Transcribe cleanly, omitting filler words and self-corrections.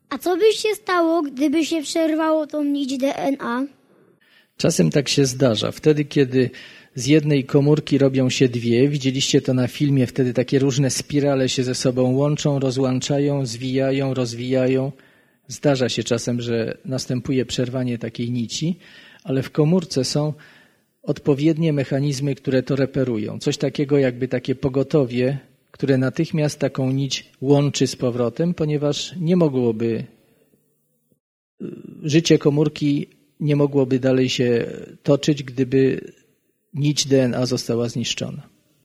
A co by się stało, gdyby się przerwało tą nić DNA? Czasem tak się zdarza. Wtedy, kiedy z jednej komórki robią się dwie, widzieliście to na filmie, wtedy takie różne spirale się ze sobą łączą, rozłączają, zwijają, rozwijają. Zdarza się czasem, że następuje przerwanie takiej nici, ale w komórce są odpowiednie mechanizmy, które to reperują. Coś takiego jakby takie pogotowie, które natychmiast taką nić łączy z powrotem, ponieważ życie komórki nie mogłoby dalej się toczyć, gdyby nić DNA została zniszczona.